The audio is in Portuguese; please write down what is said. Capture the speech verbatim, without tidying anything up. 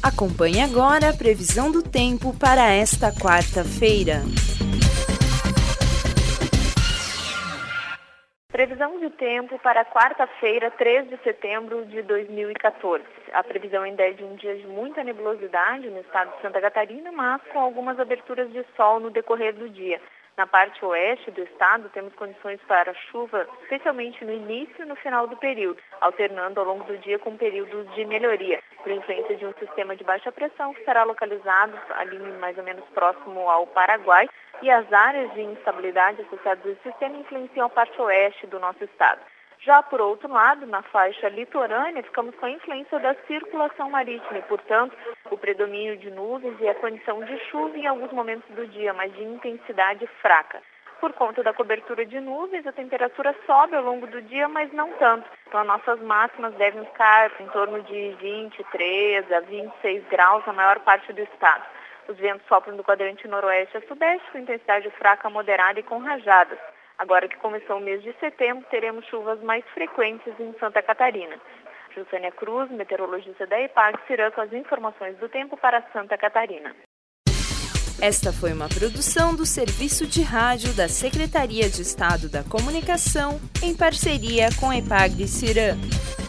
Acompanhe agora a previsão do tempo para esta quarta-feira. Previsão de tempo para quarta-feira, três de setembro de dois mil e quatorze. A previsão ainda é de um dia de muita nebulosidade no estado de Santa Catarina, mas com algumas aberturas de sol no decorrer do dia. Na parte oeste do estado, temos condições para chuva, especialmente no início e no final do período, alternando ao longo do dia com períodos de melhoria, por influência de um sistema de baixa pressão que estará localizado ali mais ou menos próximo ao Paraguai, e as áreas de instabilidade associadas a esse sistema influenciam a parte oeste do nosso estado. Já por outro lado, na faixa litorânea, ficamos com a influência da circulação marítima e, portanto, o predomínio de nuvens e a condição de chuva em alguns momentos do dia, mas de intensidade fraca. Por conta da cobertura de nuvens, a temperatura sobe ao longo do dia, mas não tanto. Então, as nossas máximas devem ficar em torno de vinte e três a vinte e seis graus na maior parte do estado. Os ventos sopram do quadrante noroeste a sudeste, com intensidade fraca, moderada e com rajadas. Agora que começou o mês de setembro, teremos chuvas mais frequentes em Santa Catarina. Jusânia Cruz, meteorologista da EPAG-CIRAM, com as informações do tempo para Santa Catarina. Esta foi uma produção do Serviço de Rádio da Secretaria de Estado da Comunicação, em parceria com a EPAG-CIRAM.